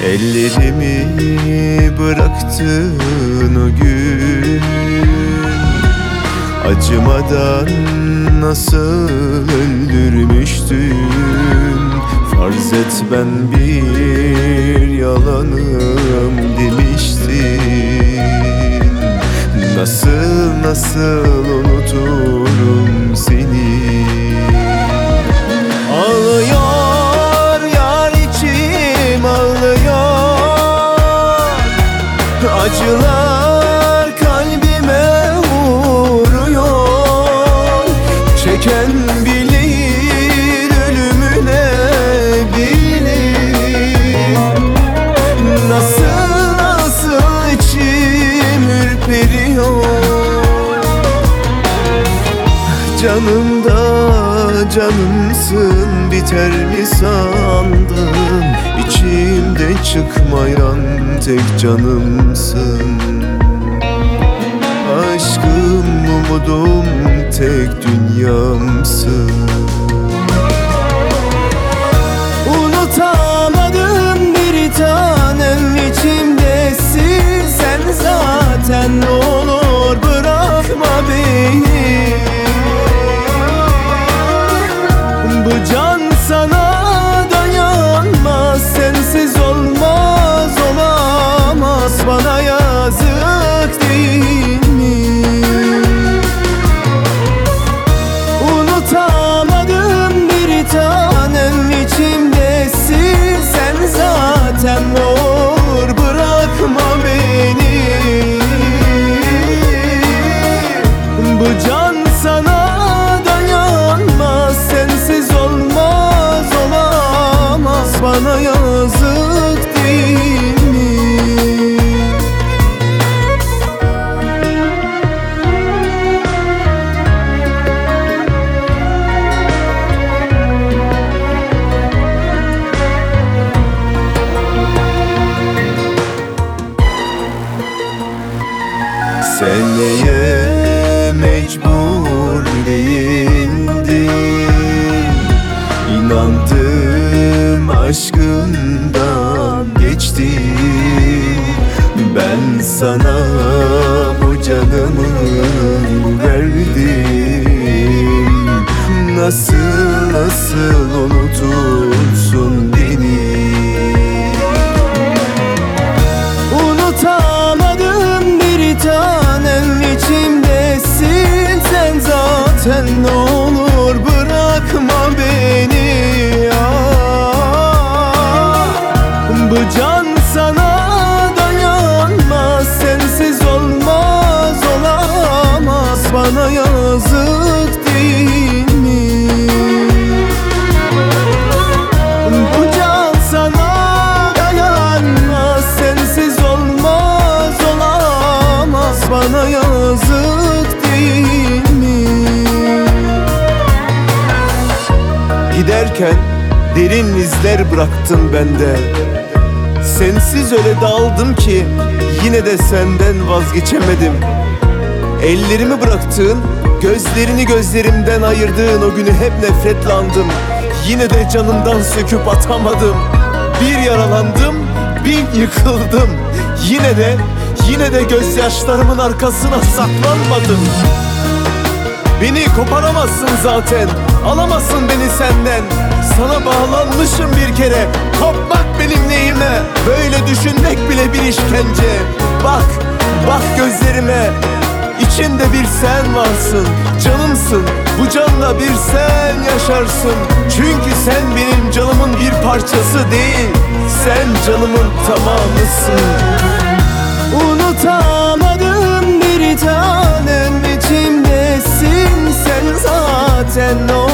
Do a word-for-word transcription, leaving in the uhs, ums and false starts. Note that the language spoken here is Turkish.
Ellerimi bıraktın o gün, acımadan nasıl öldürmüştün. Farz et ben bir yalanım demiştin. Nasıl nasıl unuturum seni. Ağlıyor yar içim ağlıyor, acılar kalbime vuruyor. Çeken bilir ölümüne bilir. Nasıl nasıl içim ürperiyor. Canımda canımsın, biter mi sandın? İçimde çıkmayan tek canımsın. Aşkım, umudum, tek dünyamsın. Unutamadım bir tanem, içimdesin sen zaten. Ne olur bırakma beni. Bu can sana dayanmaz, sensiz olmaz olamaz. Bana yazık değil mi? Unutamadım bir tanem, içimdesin sen zaten. Ne olur bırakma beni. Bu can sana dayanmaz, sensiz olmaz olamaz. Bana yazık değil mi? Seneye mecbur değildim. İnandım aşkından geçtim. Ben sana bu canımı verdim. Nasıl nasıl unutursun beni? Unutamadım bir tanem, içimdesin sen zaten. Ne olur bırakma beni. Ah, bu can sana dayanmaz, sensiz olmaz olamaz. Bana yazık değil mi? Bu can sana dayanmaz, sensiz olmaz olamaz. Bana yazık değil mi? Giderken derin izler bıraktın bende. Sensiz öyle dağıldım ki yine de senden vazgeçemedim. Ellerimi bıraktığın, gözlerini gözlerimden ayırdığın o günü hep nefretle andım. Yine de canımdan söküp atamadım. Bir yaralandım, bin yıkıldım. Yine de, yine de gözyaşlarımın arkasına saklanmadım. Beni koparamazsın zaten, alamazsın beni senden. Sana bağlanmışım bir kere, kopmak benim neyime? Böyle düşünmek bile bir işkence. Bak, bak gözlerime, içinde bir sen varsın. Canımsın, bu canla bir sen yaşarsın. Çünkü sen benim canımın bir parçası değil, sen canımın tamamısın. Unutamadım bir tanem, içimdesin sen zaten.